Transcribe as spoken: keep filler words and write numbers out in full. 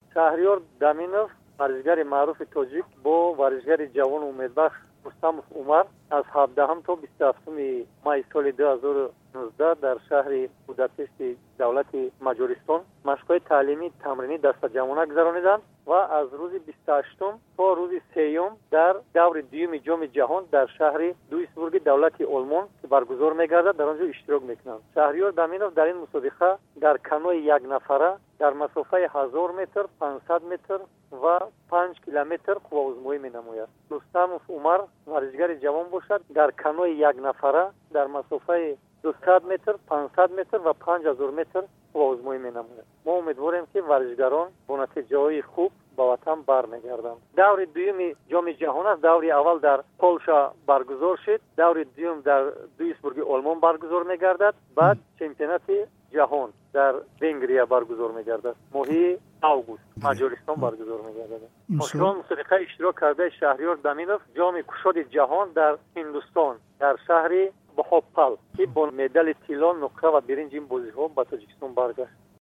شهریار دامینوف ورزشگر معروف تاجیک با ورزشگر جوان امیدبخش رستم عمر از هفدهم تا بیست و هفتم مای سال دو هزار و نوزده در شهر بوداپست دولت مجارستان مشق‌های تعلیمی تمرینی دست جمعانه گذراندند و از روز بیست و هشتم تا روز سوم در دور دوم جام جهان در شهر دویسبورگ دولت آلمان که برگزار می‌گردد در آنجا اشتراک می‌کنند. شهریار دامینوف در این مسابقه در کانوی یک نفره در مسافه هزار متر، پانصد متر و پنج کیلومتر قوازمایی می‌نماید. رستم عمر ورزشگر جوان باشد در کانوی یک نفره در مسافه دویست متر، پانصد متر و پنج هزار متر قوازمایی می‌نماید. ما امیدواریم که ورزشگران با نتیجه‌های خوب با وطن برمیگردند. دور دوم جام جهان است. دور اول در پولشا برگزار شد، دور دوم در دویسبورگ آلمان برگزار می‌گردد، بعد چمپیونات جهان در ونگریا برگزار می‌گردد. ماهی آگوست مجارستان برگزار می‌گردد. مشروع مسابقه اشتراک کرده شهریار دامینوف جام کشاد جهان در هندوستان در شهر بهوپال که با مدال طلا، نقره و برنج این بازی‌ها به تاجیکستان برگشت.